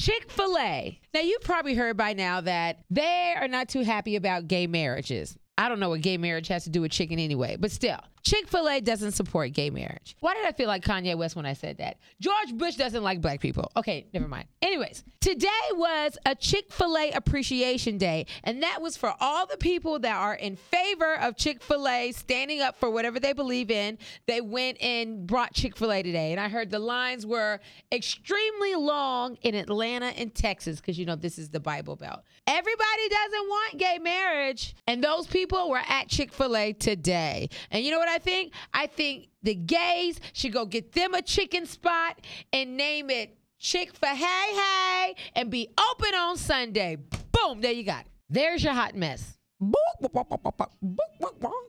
Chick-fil-A. Now, you've probably heard by now that they are not too happy about gay marriages. I don't know what gay marriage has to do with chicken anyway, but still, Chick-fil-A doesn't support gay marriage. Why did I feel like Kanye West when I said that? George Bush doesn't like black people. Okay, never mind. Anyways, today was a Chick-fil-A appreciation day, and that was for all the people that are in favor of Chick-fil-A standing up for whatever they believe in. They went and brought Chick-fil-A today, and I heard the lines were extremely long in Atlanta and Texas, because, you know, this is the Bible Belt. Everybody doesn't want gay marriage, and those people were at Chick-fil-A today. And you know what I think? I think the gays should go get them a chicken spot and name it Chick-fil-A and be open on Sunday. Boom, there you got it. There's your hot mess.